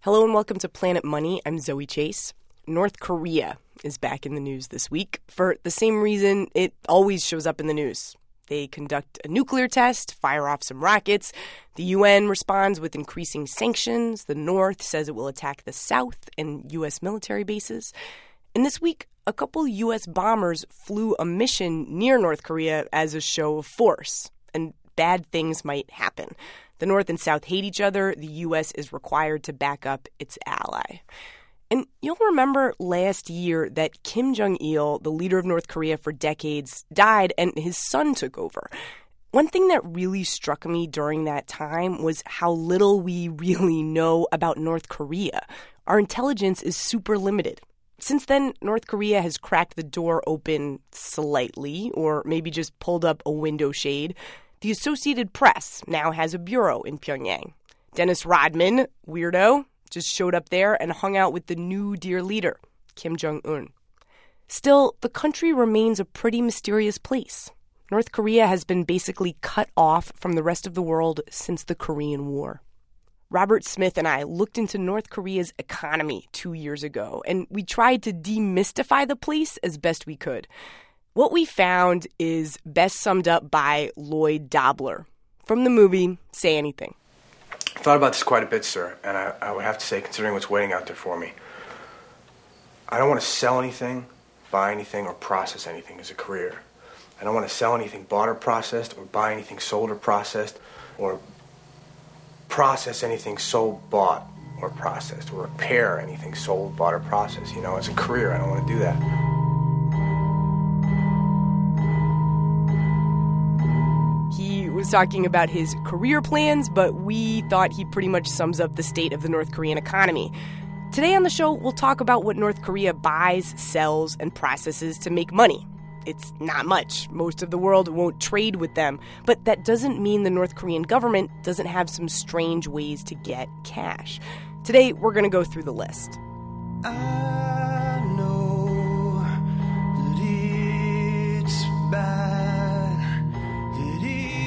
Hello and welcome to Planet Money. I'm Zoe Chase. North Korea is back in the news this week for the same reason it always shows up in the news. They conduct a nuclear test, fire off some rockets. The UN responds with increasing sanctions. The North says it will attack the South and U.S. military bases. And this week, a couple U.S. bombers flew a mission near North Korea as a show of force. And bad things might happen. The North and South hate each other. The U.S. is required to back up its ally. And you'll remember last year that Kim Jong-il, the leader of North Korea for decades, died and his son took over. One thing that really struck me during that time was how little we really know about North Korea. Our intelligence is super limited. Since then, North Korea has cracked the door open slightly, or maybe just pulled up a window shade. The Associated Press now has a bureau in Pyongyang. Dennis Rodman, weirdo, just showed up there and hung out with the new dear leader, Kim Jong-un. Still, the country remains a pretty mysterious place. North Korea has been basically cut off from the rest of the world since the Korean War. Robert Smith and I looked into North Korea's economy 2 years ago, and we tried to demystify the place as best we could. What we found is best summed up by Lloyd Dobler from the movie Say Anything. I thought about this quite a bit, sir, and I would have to say, considering what's waiting out there for me, I don't want to sell anything, buy anything, or process anything as a career. I don't want to sell anything bought or processed, or buy anything sold or processed, or process anything sold, bought, or processed, or repair anything sold, bought, or processed. You know, as a career, I don't want to do that. He was talking about his career plans, but we thought he pretty much sums up the state of the North Korean economy. Today on the show, we'll talk about what North Korea buys, sells, and processes to make money. It's not much. Most of the world won't trade with them. But that doesn't mean the North Korean government doesn't have some strange ways to get cash. Today, we're going to go through the list. I know that it's bad, that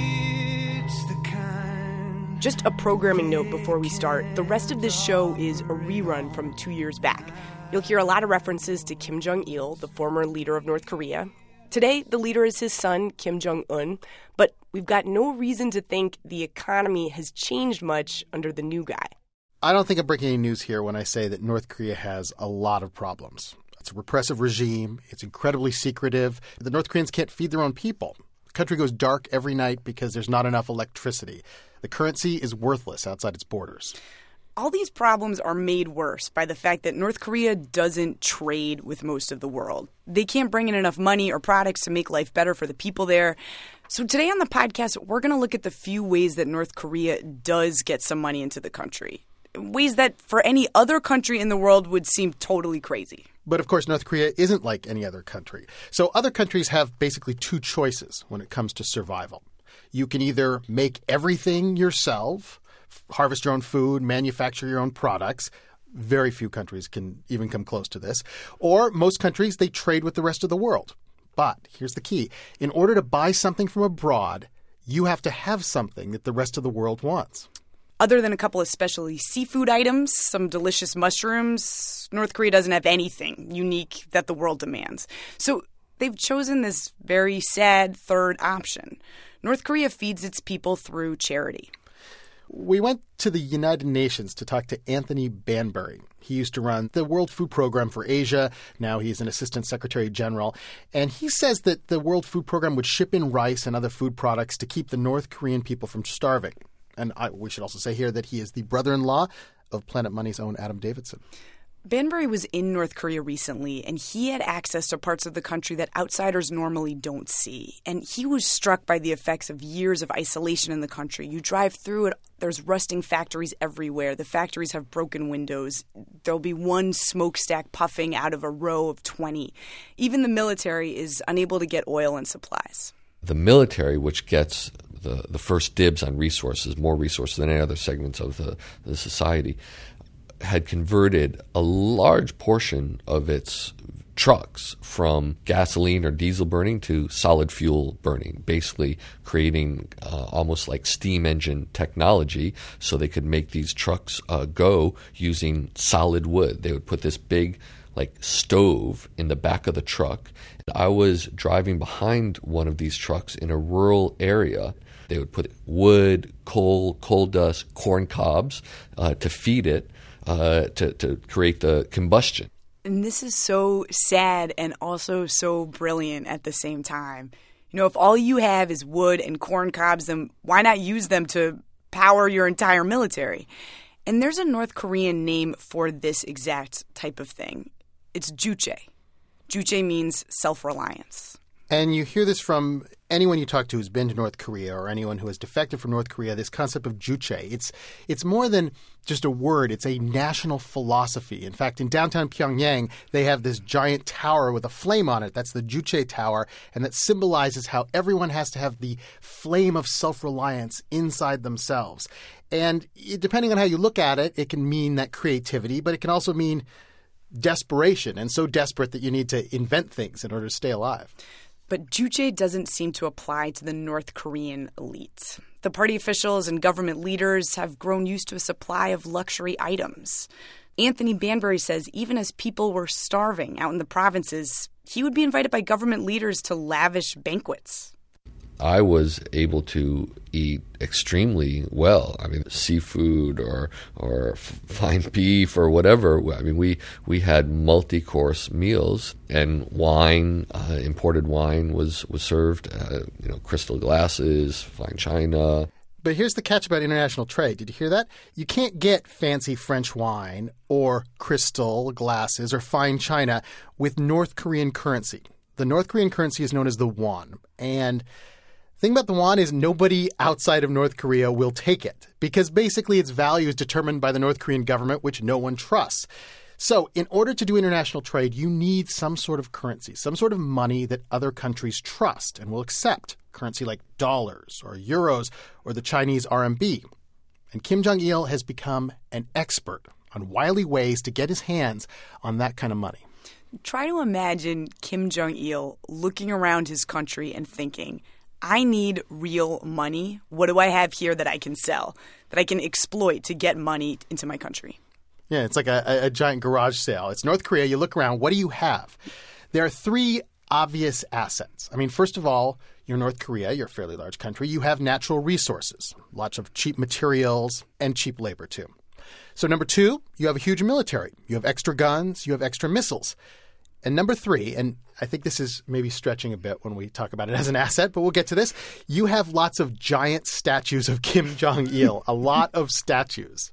it's the kind. Just a programming note before we start. The rest of this show is a rerun from 2 years back. You'll hear a lot of references to Kim Jong-il, the former leader of North Korea. Today, the leader is his son, Kim Jong-un, but we've got no reason to think the economy has changed much under the new guy. I don't think I'm breaking any news here when I say that North Korea has a lot of problems. It's a repressive regime. It's incredibly secretive. The North Koreans can't feed their own people. The country goes dark every night because there's not enough electricity. The currency is worthless outside its borders. All these problems are made worse by the fact that North Korea doesn't trade with most of the world. They can't bring in enough money or products to make life better for the people there. So today on the podcast, we're going to look at the few ways that North Korea does get some money into the country. Ways that for any other country in the world would seem totally crazy. But of course, North Korea isn't like any other country. So other countries have basically two choices when it comes to survival. You can either make everything yourself, harvest your own food, manufacture your own products. Very few countries can even come close to this. Or most countries, they trade with the rest of the world. But here's the key. In order to buy something from abroad, you have to have something that the rest of the world wants. Other than a couple of specialty seafood items, some delicious mushrooms, North Korea doesn't have anything unique that the world demands. So they've chosen this very sad third option. North Korea feeds its people through charity. We went to the United Nations to talk to Anthony Banbury. He used to run the World Food Program for Asia. Now he's an assistant secretary general. And he says that the World Food Program would ship in rice and other food products to keep the North Korean people from starving. And we should also say here that he is the brother-in-law of Planet Money's own Adam Davidson. Banbury was in North Korea recently, and he had access to parts of the country that outsiders normally don't see. And he was struck by the effects of years of isolation in the country. You drive through it, there's rusting factories everywhere. The factories have broken windows. There'll be one smokestack puffing out of a row of 20. Even the military is unable to get oil and supplies. The military, which gets the first dibs on resources, more resources than any other segments of the society, had converted a large portion of its trucks from gasoline or diesel burning to solid fuel burning, basically creating almost like steam engine technology so they could make these trucks go using solid wood. They would put this big like stove in the back of the truck. I was driving behind one of these trucks in a rural area. They would put wood, coal dust, corn cobs to feed it to create the combustion. And this is so sad and also so brilliant at the same time. You know, if all you have is wood and corn cobs, then why not use them to power your entire military? And there's a North Korean name for this exact type of thing. It's juche. Juche means self-reliance. And you hear this from anyone you talk to who's been to North Korea or anyone who has defected from North Korea, this concept of juche. It's more than just a word. It's a national philosophy. In fact, in downtown Pyongyang, they have this giant tower with a flame on it. That's the Juche Tower, and that symbolizes how everyone has to have the flame of self-reliance inside themselves. And depending on how you look at it, it can mean that creativity, but it can also mean desperation, and so desperate that you need to invent things in order to stay alive. But juche doesn't seem to apply to the North Korean elite. The party officials and government leaders have grown used to a supply of luxury items. Anthony Banbury says even as people were starving out in the provinces, he would be invited by government leaders to lavish banquets. I was able to eat extremely well. I mean, seafood or fine beef or whatever. I mean, we had multi-course meals, and wine, imported wine, was served. Crystal glasses, fine china. But here's the catch about international trade. Did you hear that? You can't get fancy French wine or crystal glasses or fine china with North Korean currency. The North Korean currency is known as the won, and the thing about the won is nobody outside of North Korea will take it because basically its value is determined by the North Korean government, which no one trusts. So in order to do international trade, you need some sort of currency, some sort of money that other countries trust and will accept, currency like dollars or euros or the Chinese RMB. And Kim Jong-il has become an expert on wily ways to get his hands on that kind of money. Try to imagine Kim Jong-il looking around his country and thinking, I need real money. What do I have here that I can sell, that I can exploit to get money into my country? Yeah, it's like a giant garage sale. It's North Korea. You look around. What do you have? There are three obvious assets. I mean, first of all, you're North Korea. You're a fairly large country. You have natural resources, lots of cheap materials and cheap labor, too. So number two, you have a huge military. You have extra guns. You have extra missiles. And number three, and I think this is maybe stretching a bit when we talk about it as an asset, but we'll get to this. You have lots of giant statues of Kim Jong-il, a lot of statues.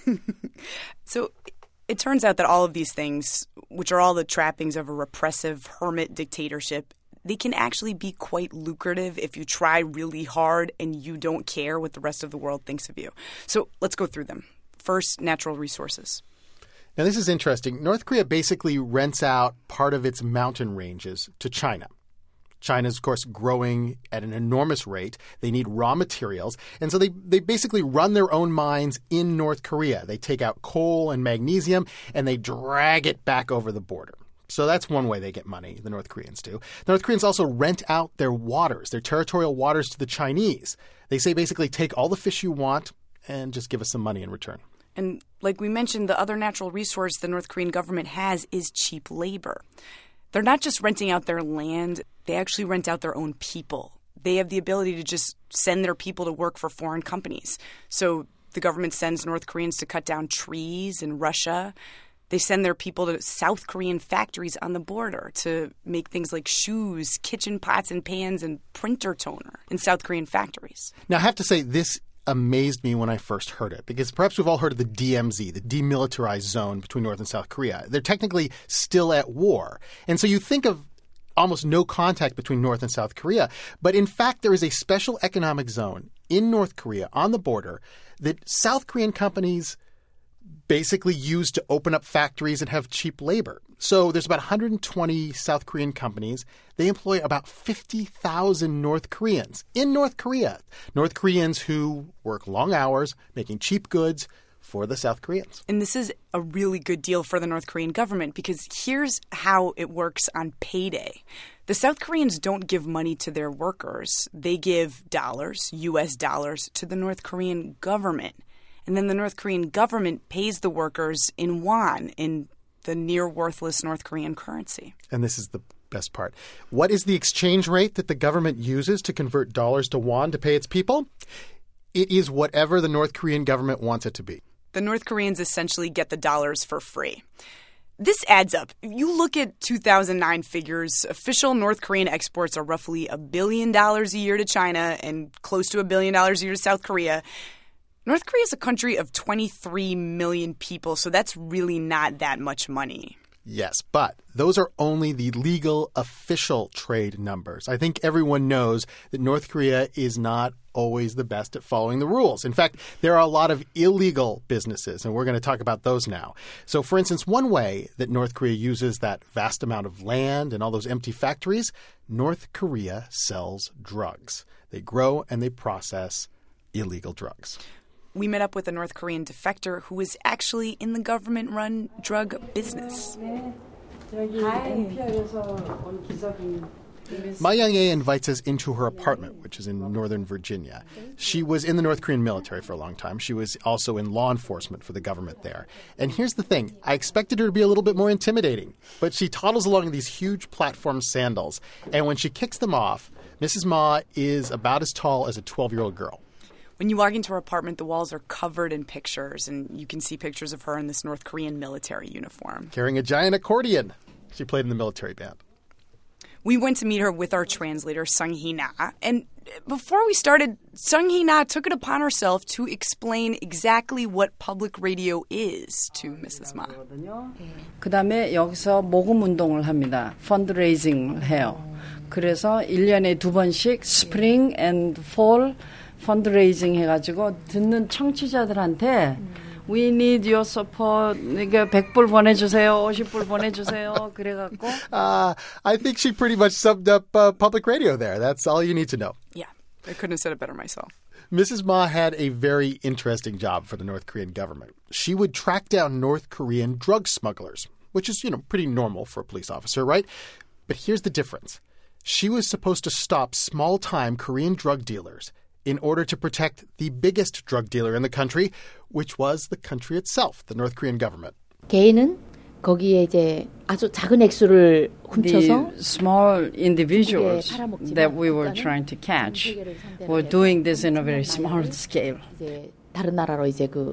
So it turns out that all of these things, which are all the trappings of a repressive hermit dictatorship, they can actually be quite lucrative if you try really hard and you don't care what the rest of the world thinks of you. So let's go through them. First, natural resources. Now, this is interesting. North Korea basically rents out part of its mountain ranges to China. China is, of course, growing at an enormous rate. They need raw materials. And so they basically run their own mines in North Korea. They take out coal and magnesium, and they drag it back over the border. So that's one way they get money, the North Koreans do. The North Koreans also rent out their waters, their territorial waters, to the Chinese. They say basically take all the fish you want and just give us some money in return. And like we mentioned, the other natural resource the North Korean government has is cheap labor. They're not just renting out their land, they actually rent out their own people. They have the ability to just send their people to work for foreign companies. So the government sends North Koreans to cut down trees in Russia. They send their people to South Korean factories on the border to make things like shoes, kitchen pots and pans, and printer toner in South Korean factories. Now, I have to say, this amazed me when I first heard it, because perhaps we've all heard of the DMZ, the demilitarized zone between North and South Korea. They're technically still at war. And so you think of almost no contact between North and South Korea. But in fact, there is a special economic zone in North Korea on the border that South Korean companies basically use to open up factories and have cheap labor. So there's about 120 South Korean companies. They employ about 50,000 North Koreans in North Korea. North Koreans who work long hours, making cheap goods for the South Koreans. And this is a really good deal for the North Korean government because here's how it works on payday. The South Koreans don't give money to their workers. They give dollars, U.S. dollars, to the North Korean government. And then the North Korean government pays the workers in won, in the near-worthless North Korean currency. And this is the best part. What is the exchange rate that the government uses to convert dollars to won to pay its people? It is whatever the North Korean government wants it to be. The North Koreans essentially get the dollars for free. This adds up. If you look at 2009 figures, official North Korean exports are roughly $1 billion a year to China and close to $1 billion a year to South Korea. North Korea is a country of 23 million people, so that's really not that much money. Yes, but those are only the legal official trade numbers. I think everyone knows that North Korea is not always the best at following the rules. In fact, there are a lot of illegal businesses, and we're going to talk about those now. So, for instance, one way that North Korea uses that vast amount of land and all those empty factories, North Korea sells drugs. They grow and they process illegal drugs. We met up with a North Korean defector who was actually in the government-run drug business. Ma Young-ae invites us into her apartment, which is in Northern Virginia. She was in the North Korean military for a long time. She was also in law enforcement for the government there. And here's the thing. I expected her to be a little bit more intimidating, but she toddles along in these huge platform sandals. And when she kicks them off, Mrs. Ma is about as tall as a 12-year-old girl. When you walk into her apartment, the walls are covered in pictures, and you can see pictures of her in this North Korean military uniform. Carrying a giant accordion. She played in the military band. We went to meet her with our translator, Sung Hee-na. And before we started, Sung Hee-na took it upon herself to explain exactly what public radio is to Mrs. Ma. 그다음에 여기서 모금 운동을 합니다. 펀드레이징을 해요. 그래서 1년에 2번씩 스프링 앤 폴 펀드레이징 해가지고 듣는 청취자들한테 We need your support. 이게 100불 보내주세요. 50불 보내주세요. 그래갖고. I think she pretty much summed up public radio there. That's all you need to know. Yeah, I couldn't have said it better myself. Mrs. Ma had a very interesting job for the North Korean government. She would track down North Korean drug smugglers, which is, pretty normal for a police officer, right? But here's the difference. She was supposed to stop small-time Korean drug dealers in order to protect the biggest drug dealer in the country, which was the country itself, the North Korean government. 개인은 거기에 이제 아주 작은 액수를 훔쳐서 The small individuals that we were trying to catch were doing this in a very small scale. 이제 다른 나라로 이제 그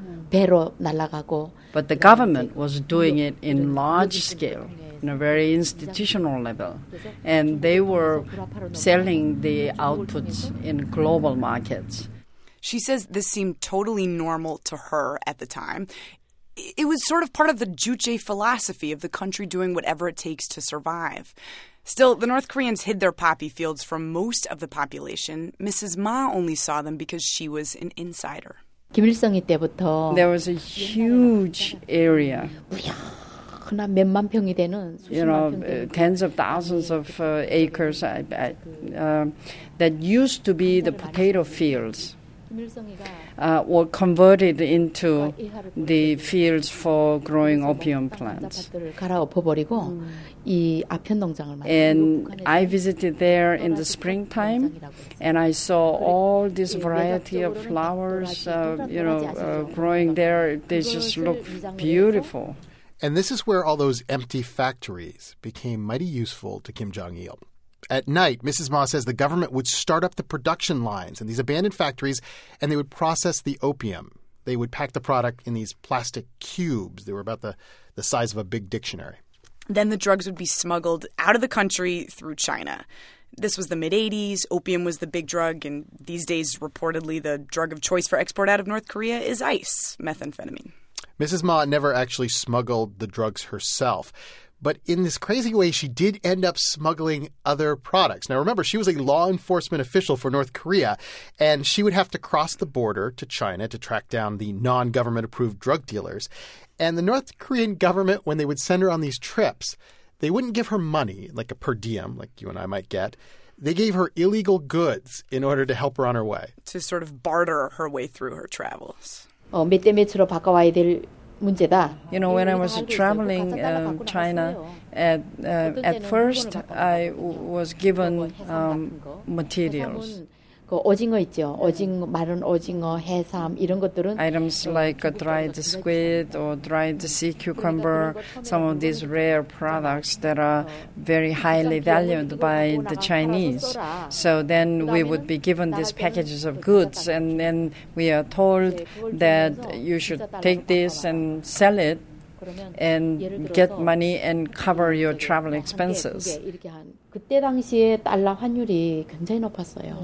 배로 날아가고. But the government was doing it in large scale, in a very institutional level. And they were selling the outputs in global markets. She says this seemed totally normal to her at the time. It was sort of part of the Juche philosophy of the country doing whatever it takes to survive. Still, the North Koreans hid their poppy fields from most of the population. Mrs. Ma only saw them because she was an insider. 김일성이 때부터 There was a huge area. 몇만 평이 되는 tens of thousands of acres that used to be the potato fields were converted into the fields for growing opium plants. And I visited there in the springtime, and I saw all this variety of flowers, growing there. They just look beautiful. And this is where all those empty factories became mighty useful to Kim Jong-il. At night, Mrs. Ma says the government would start up the production lines in these abandoned factories, and they would process the opium. They would pack the product in these plastic cubes. They were about the size of a big dictionary. Then the drugs would be smuggled out of the country through China. This was the mid-'80s. Opium was the big drug, and these days, reportedly, the drug of choice for export out of North Korea is ice, methamphetamine. Mrs. Ma never actually smuggled the drugs herself. But in this crazy way, she did end up smuggling other products. Now, remember, she was a law enforcement official for North Korea, and she would have to cross the border to China to track down the non-government-approved drug dealers. And the North Korean government, when they would send her on these trips, they wouldn't give her money, like a per diem, like you and I might get. They gave her illegal goods in order to help her on her way. To sort of barter her way through her travels. 몇 대 몇으로 바꿔와야 될 문제다. You know, when I was traveling China, at first I was given materials. 그 오징어 있죠. 오징어, 마른 오징어, 해삼 이런 것들은 Items like dried squid or dried sea cucumber, some of these rare products that are very highly valued by the Chinese. So then we would be given these packages of goods, and then we are told that you should take this and sell it and get money and cover your travel expenses. 그때 당시에 달러 환율이 굉장히 높았어요.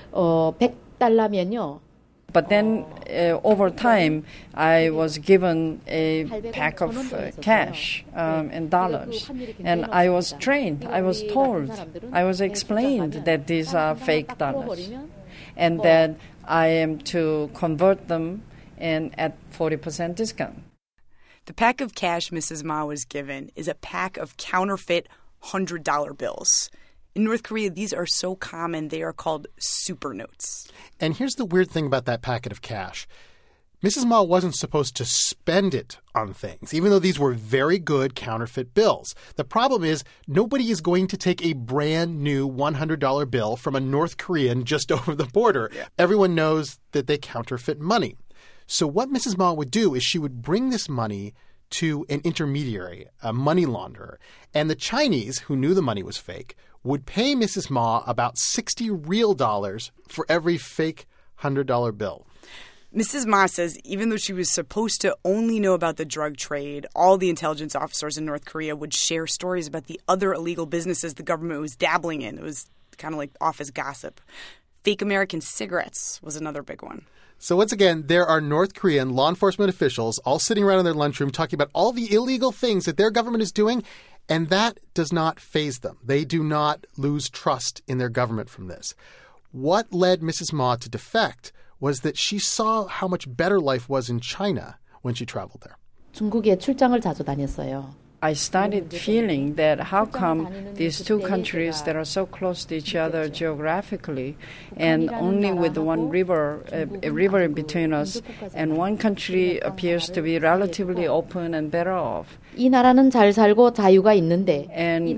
100달러면요. But then over time, I was given a pack of cash and dollars. And I was trained, I was told, I was explained that these are fake dollars. And that I am to convert them and at 40% discount. The pack of cash Mrs. Ma was given is a pack of counterfeit $100 bills. In North Korea, these are so common, they are called super notes. And here's the weird thing about that packet of cash. Mrs. Ma wasn't supposed to spend it on things, even though these were very good counterfeit bills. The problem is nobody is going to take a brand new $100 bill from a North Korean just over the border. Yeah. Everyone knows that they counterfeit money. So what Mrs. Ma would do is she would bring this money to an intermediary, a money launderer. And the Chinese, who knew the money was fake, would pay Mrs. Ma about 60 real dollars for every fake $100 bill. Mrs. Ma says even though she was supposed to only know about the drug trade, all the intelligence officers in North Korea would share stories about the other illegal businesses the government was dabbling in. It was kind of like office gossip. Fake American cigarettes was another big one. So once again, there are North Korean law enforcement officials all sitting around in their lunchroom talking about all the illegal things that their government is doing, and that does not faze them. They do not lose trust in their government from this. What led Mrs. Ma to defect was that she saw how much better life was in China when she traveled there. 중국에 출장을 자주 다녔어요. I started feeling that how come these two countries that are so close to each other geographically and only with one river, a river in between us, and one country appears to be relatively open and better off. 이 나라는 잘 살고 자유가 있는데 And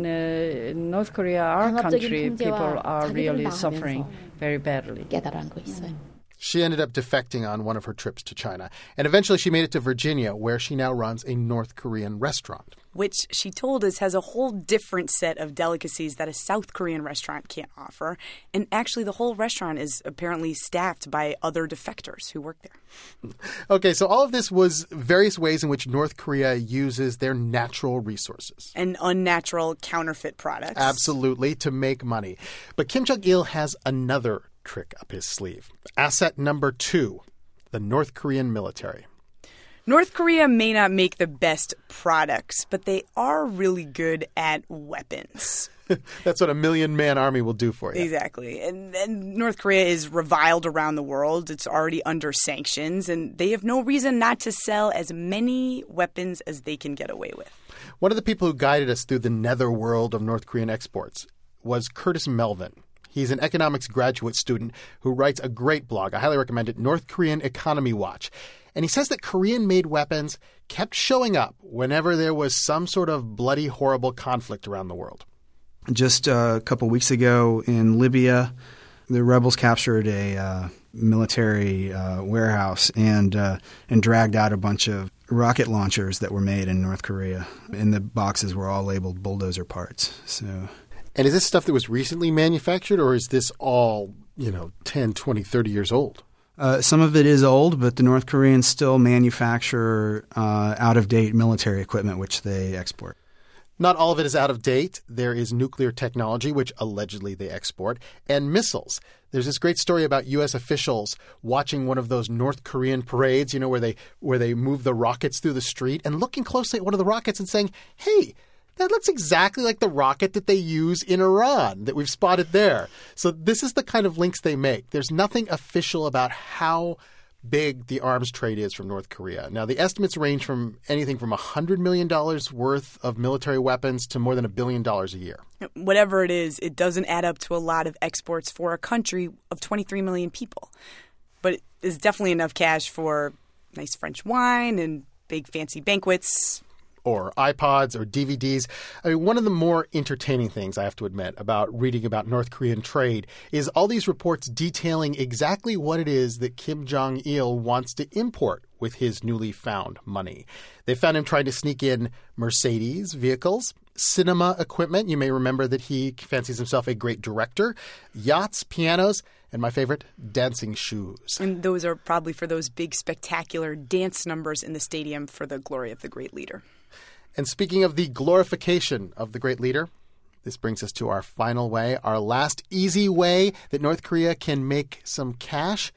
in North Korea, our country, people are really suffering very badly. 깨달은 거 있어요. She ended up defecting on one of her trips to China. And eventually she made it to Virginia, where she now runs a North Korean restaurant. Which she told us has a whole different set of delicacies that a South Korean restaurant can't offer. And actually the whole restaurant is apparently staffed by other defectors who work there. Okay, so all of this was various ways in which North Korea uses their natural resources. And unnatural counterfeit products. Absolutely, to make money. But Kim Jong-il has another trick up his sleeve. Asset number 2, the North Korean military. North Korea may not make the best products, but they are really good at weapons. That's what a 1,000,000-man army will do for you. Exactly. And North Korea is reviled around the world. It's already under sanctions, and they have no reason not to sell as many weapons as they can get away with. One of the people who guided us through the netherworld of North Korean exports was Curtis Melvin. He's an economics graduate student who writes a great blog. I highly recommend it, North Korean Economy Watch. And he says that Korean-made weapons kept showing up whenever there was some sort of bloody, horrible conflict around the world. Just a couple weeks ago in Libya, the rebels captured a military warehouse and dragged out a bunch of rocket launchers that were made in North Korea. And the boxes were all labeled bulldozer parts. So... And is this stuff that was recently manufactured, or is this all, 10, 20, 30 years old? Some of it is old, but the North Koreans still manufacture out-of-date military equipment, which they export. Not all of it is out of date. There is nuclear technology, which allegedly they export, and missiles. There's this great story about U.S. officials watching one of those North Korean parades, where they move the rockets through the street, and looking closely at one of the rockets and saying, hey, that looks exactly like the rocket that they use in Iran that we've spotted there. So this is the kind of links they make. There's nothing official about how big the arms trade is from North Korea. Now, the estimates range from anything from $100 million worth of military weapons to more than $1 billion a year. Whatever it is, it doesn't add up to a lot of exports for a country of 23 million people. But is definitely enough cash for nice French wine and big fancy banquets. Or iPods or DVDs. I mean, one of the more entertaining things, I have to admit, about reading about North Korean trade is all these reports detailing exactly what it is that Kim Jong-il wants to import with his newly found money. They found him trying to sneak in Mercedes vehicles, cinema equipment. You may remember that he fancies himself a great director, yachts, pianos, and my favorite, dancing shoes. And those are probably for those big, spectacular dance numbers in the stadium for the glory of the great leader. And speaking of the glorification of the great leader, this brings us to our final way, our last easy way that North Korea can make some cash.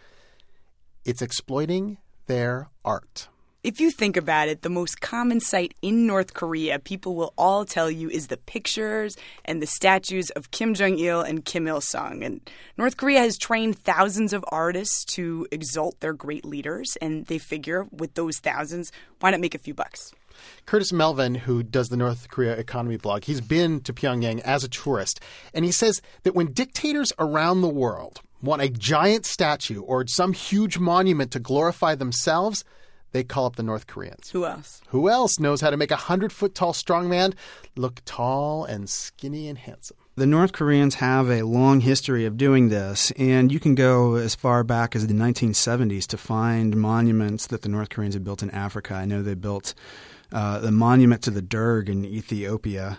It's exploiting their art. If you think about it, the most common sight in North Korea, people will all tell you, is the pictures and the statues of Kim Jong-il and Kim Il-sung. And North Korea has trained thousands of artists to exalt their great leaders, and they figure with those thousands, why not make a few bucks? Curtis Melvin, who does the North Korea economy blog, he's been to Pyongyang as a tourist, and he says that when dictators around the world want a giant statue or some huge monument to glorify themselves, they call up the North Koreans. Who else? Who else knows how to make a 100-foot-tall strongman look tall and skinny and handsome? The North Koreans have a long history of doing this, and you can go as far back as the 1970s to find monuments that the North Koreans have built in Africa. I know they built the monument to the Derg in Ethiopia,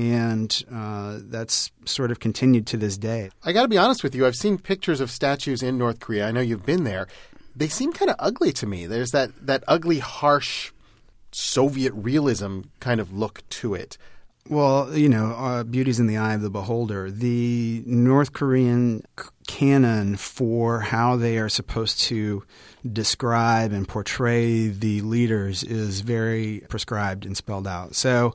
and that's sort of continued to this day. I got to be honest with you. I've seen pictures of statues in North Korea. I know you've been there. They seem kind of ugly to me. There's that ugly, harsh Soviet realism kind of look to it. Well, you know, beauty's in the eye of the beholder. The North Korean canon for how they are supposed to describe and portray the leaders is very prescribed and spelled out. So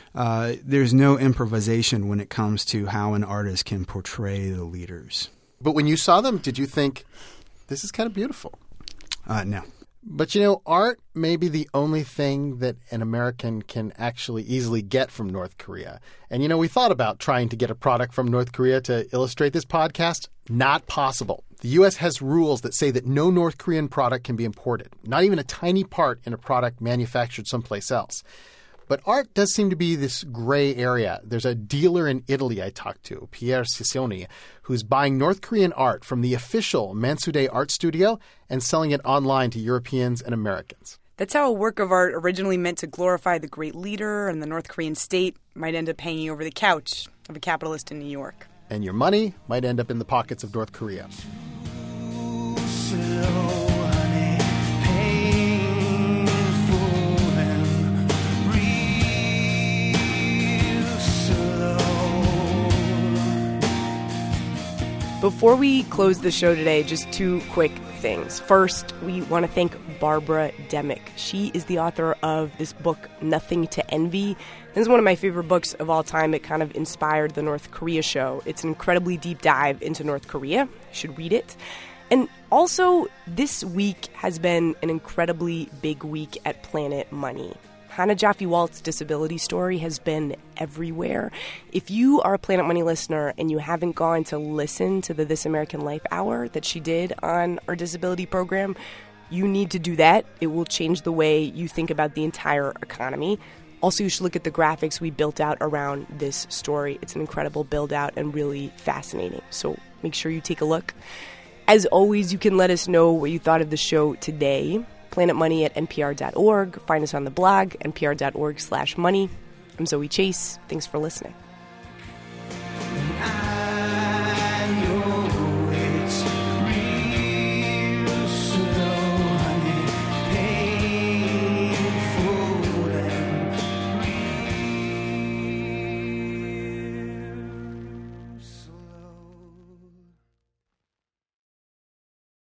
there's no improvisation when it comes to how an artist can portray the leaders. But when you saw them, did you think, this is kind of beautiful? No. But, you know, art may be the only thing that an American can actually easily get from North Korea. And, you know, we thought about trying to get a product from North Korea to illustrate this podcast. Not possible. The U.S. has rules that say that no North Korean product can be imported, not even a tiny part in a product manufactured someplace else. But art does seem to be this gray area. There's a dealer in Italy I talked to, Pierre Ciccioni, who's buying North Korean art from the official Mansudae art studio and selling it online to Europeans and Americans. That's how a work of art originally meant to glorify the great leader and the North Korean state might end up hanging over the couch of a capitalist in New York. And your money might end up in the pockets of North Korea. Before we close the show today, just two quick things. First, we want to thank Barbara Demick. She is the author of this book, Nothing to Envy. This is one of my favorite books of all time. It kind of inspired the North Korea show. It's an incredibly deep dive into North Korea. You should read it. And also, this week has been an incredibly big week at Planet Money. Hannah Jaffe-Walt's disability story has been everywhere. If you are a Planet Money listener and you haven't gone to listen to the This American Life Hour that she did on our disability program, you need to do that. It will change the way you think about the entire economy. Also, you should look at the graphics we built out around this story. It's an incredible build-out and really fascinating. So make sure you take a look. As always, you can let us know what you thought of the show today. planetmoney@npr.org. Find us on the blog, npr.org/money. I'm Zoe Chase. Thanks for listening.